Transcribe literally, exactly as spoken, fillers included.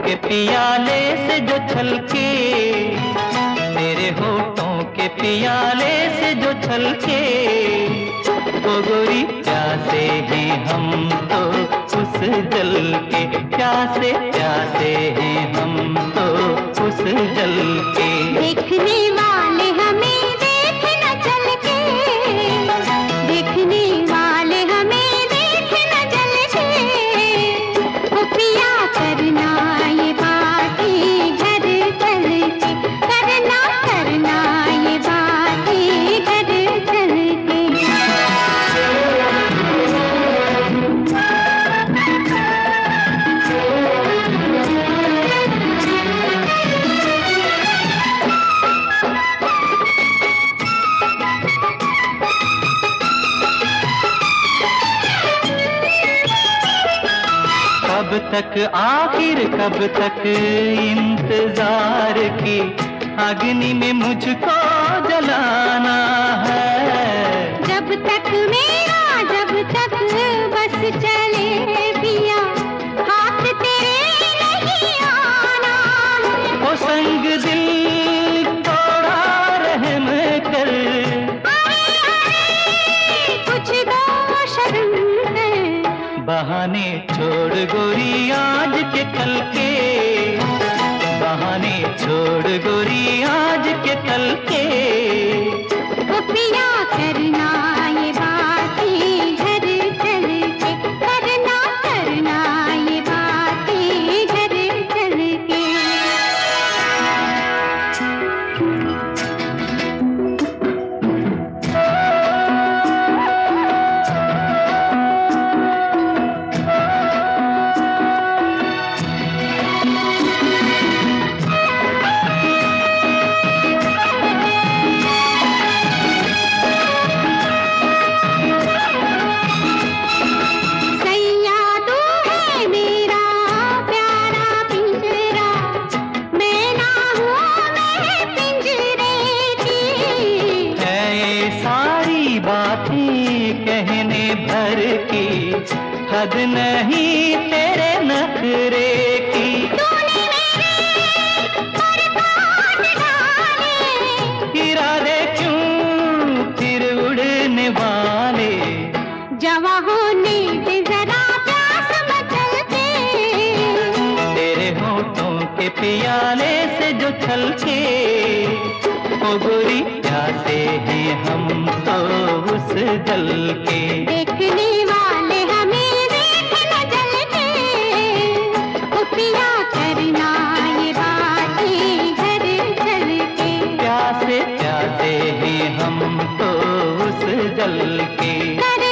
के पियाले से जो छलके, तेरे होठों के पियाले से जो छलके, वो गोरी प्यासे हैं हम तो उस जल के, प्यासे प्यासे हैं हम तो उस जल के। देखने वाले हमें देख न चल के, देखने वाले हमें देख न चल के, वो पिया करना ये बातें घर चल के, करना करना ये बातें घर चल के। कब तक आखिर कब तक इंतजार की अग्नि में मुझको जलाना है। जब तक मेरा जब तक बस चले पिया, हाथ तेरे नहीं आना। ओ संग दिल थोड़ा रहम कर, अरे अरे कुछ दो शर्म कर। बहाने छोड़ गोरी आज के कल के, बहाने छोड़ गोरी आज के कल के। वो पिया करना ये बातें घर चल के, करना करना ये बातें घर चल के। कहने भर की हद नहीं तेरे नखरे की। तूने मेरे पर काट डाले, इरादे क्यों फिर उड़ने वाले, जवां होने दे जरा प्यास मचलते। तेरे होठों के पियाले से जो छलके, ओ गोरी प्यासे हैं हम तो उस जल के। देखने वाले हमें देख न जल के, ओ पिया करना ये बातें घर चल के। प्यासे प्यासे हैं हम तो उस जल के।